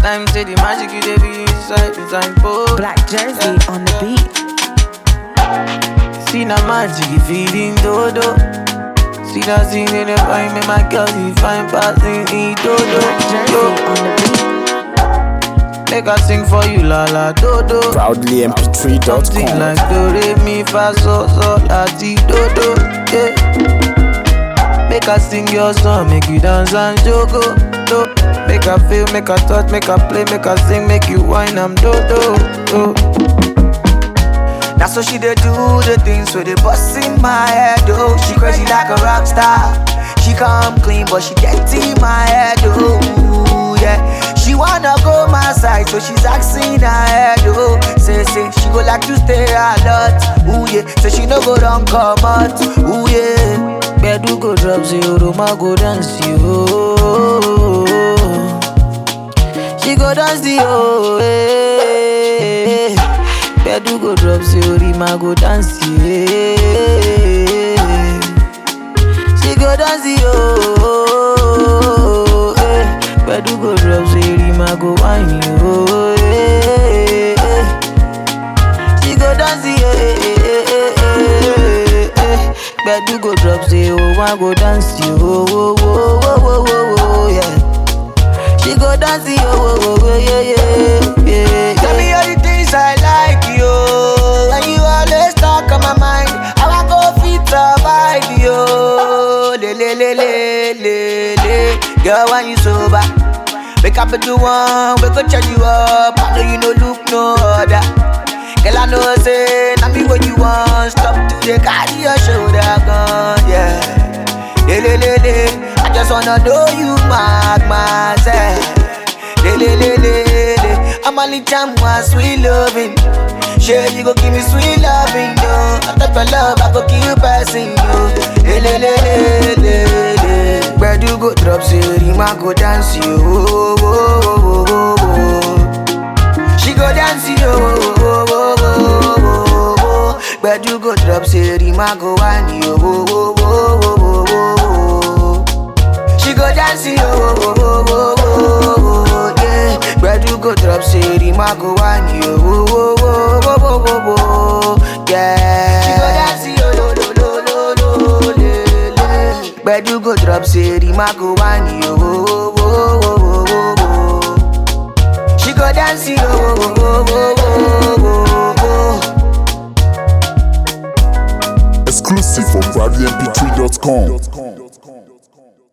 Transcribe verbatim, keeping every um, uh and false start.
time, say the magic you dey be inside, inside both. Black Jersey on the beat. See the magic you feeling dodo. See that scene in the fine, make my girl you fine passing in dodo. Black Jersey on the beat. Make I sing for you, la la dodo. Proudly M P three dot com. Something like do re mi fa so so la ti dodo. Yeah. Make I sing your song, make you dance and jogo. Do. Make I feel, make I touch, make I play, make I sing, make you whine, I'm dodo. Do. That's how she dey do the things with the bust in my head. Oh, she crazy like a rock star. She come clean, but she get in my head. Oh, yeah. She wanna go my side, so she's asking her head. Oh, say say she go like to stay a lot. Ooh yeah, so she no go run come out. Ooh yeah, bedu go drop zero, Roma go dance yo. She go dance yo. Eh. Bedu go drop zero, Rima go dance yeah. She go dance yo. Eh. Bedu go drop zero, Rima go wine yo. Eh. She go dance yeah. Bedu go drop zero, one go dance yo. Oh, oh, oh, oh, oh, yeah. She go dance yo. Oh, oh, yeah, yeah, yeah. Tell me all the things I like you. When you always talk on my mind, how I go fit survive yo. Le le le le le le. Girl, when you sober, wake up at the one, we go charge you up. I know you no look no other. Girl, I know say, now me what you want. Stop to the carry your shoulder gun, yeah. Le le le le. I just wanna know you mark myself. Le le le le le. I'm only jam one sweet loving. Sure you go give me sweet loving, yo. I type of love I go keep passing you. Le le le le le le. Where do you go drop zero, Rima go dance you. Oh, oh, oh, oh, oh. She go dance you. Oh, oh, oh, oh, oh, oh. Where do you go drop zero, Rima go wine you. Oh, oh, oh, oh, oh, oh. She go dance you. Oh, oh, oh, oh, oh, yeah. Where do you go drop zero, Rima go wine you. Oh, oh, oh, oh, oh, oh, oh, yeah. She go dance you. Lo, lo, lo, lo, lo, le, le. Where do you go drop zero, Rima go wine you. Oh, oh, oh, oh, oh, oh. She go dance you. Oh, oh, oh, oh, oh, oh. Exclusive from proudly M P three dot com.